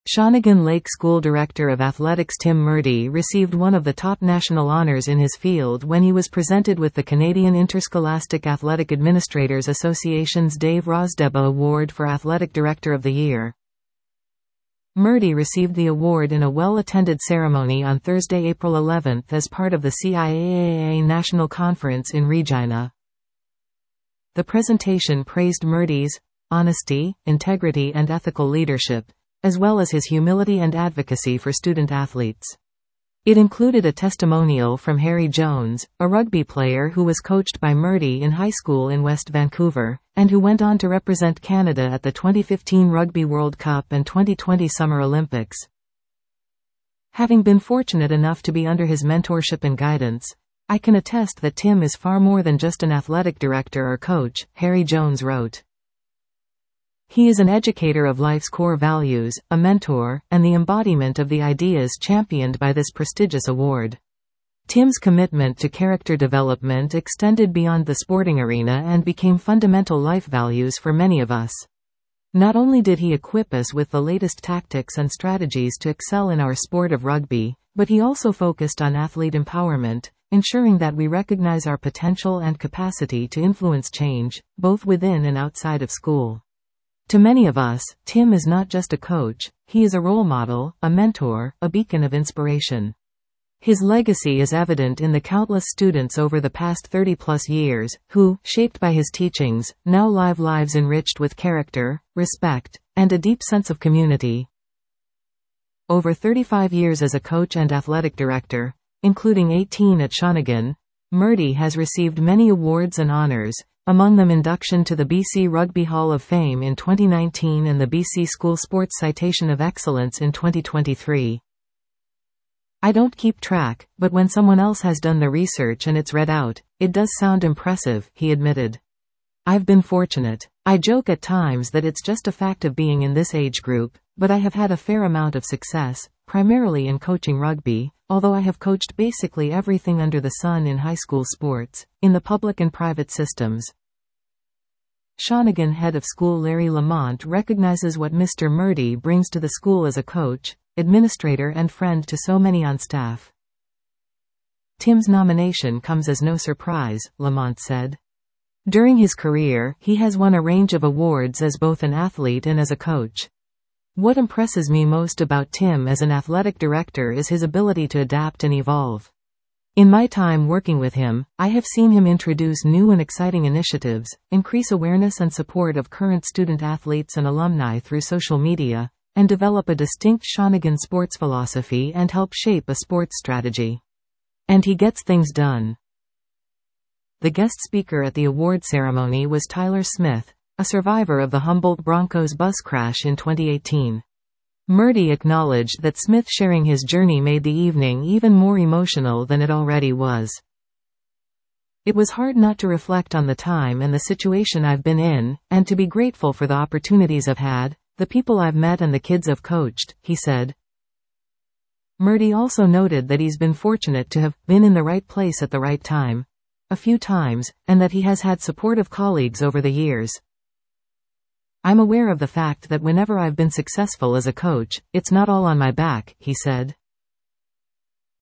Shawnigan Lake School Director of Athletics Tim Murty received one of the top national honors in his field when he was presented with the Canadian Interscholastic Athletic Administrators Association's Dave Rosdeba Award for Athletic Director of the Year. Murty received the award in a well-attended ceremony on Thursday, April 11 as part of the CIAAA National Conference in Regina. The presentation praised Murty's honesty, integrity and ethical leadership, as well as his humility and advocacy for student athletes. It included a testimonial from Harry Jones, a rugby player who was coached by Murty in high school in West Vancouver, and who went on to represent Canada at the 2015 Rugby World Cup and 2020 Summer Olympics. Having been fortunate enough to be under his mentorship and guidance, I can attest that Tim is far more than just an athletic director or coach, Harry Jones wrote. He is an educator of life's core values, a mentor, and the embodiment of the ideas championed by this prestigious award. Tim's commitment to character development extended beyond the sporting arena and became fundamental life values for many of us. Not only did he equip us with the latest tactics and strategies to excel in our sport of rugby, but he also focused on athlete empowerment, ensuring that we recognize our potential and capacity to influence change, both within and outside of school. To many of us, Tim is not just a coach, he is a role model, a mentor, a beacon of inspiration. His legacy is evident in the countless students over the past 30-plus years, who, shaped by his teachings, now live lives enriched with character, respect, and a deep sense of community. Over 35 years as a coach and athletic director, including 18 at Shawnigan, Murty has received many awards and honors, among them induction to the BC Rugby Hall of Fame in 2019 and the BC School Sports Citation of Excellence in 2023. I don't keep track, but when someone else has done the research and it's read out, it does sound impressive, he admitted. I've been fortunate. I joke at times that it's just a fact of being in this age group, but I have had a fair amount of success, primarily in coaching rugby, although I have coached basically everything under the sun in high school sports, in the public and private systems. Shawnigan head of school Larry Lamont recognizes what Mr. Murty brings to the school as a coach, administrator and friend to so many on staff. Tim's nomination comes as no surprise, Lamont said. During his career, he has won a range of awards as both an athlete and as a coach. What impresses me most about Tim as an athletic director is his ability to adapt and evolve. In my time working with him, I have seen him introduce new and exciting initiatives, increase awareness and support of current student athletes and alumni through social media, and develop a distinct Shawnigan sports philosophy and help shape a sports strategy. And he gets things done. The guest speaker at the award ceremony was Tyler Smith, a survivor of the Humboldt Broncos bus crash in 2018. Murty acknowledged that Smith sharing his journey made the evening even more emotional than it already was. It was hard not to reflect on the time and the situation I've been in, and to be grateful for the opportunities I've had, the people I've met and the kids I've coached, he said. Murty also noted that he's been fortunate to have been in the right place at the right time, a few times, and that he has had supportive colleagues over the years. I'm aware of the fact that whenever I've been successful as a coach, it's not all on my back, he said.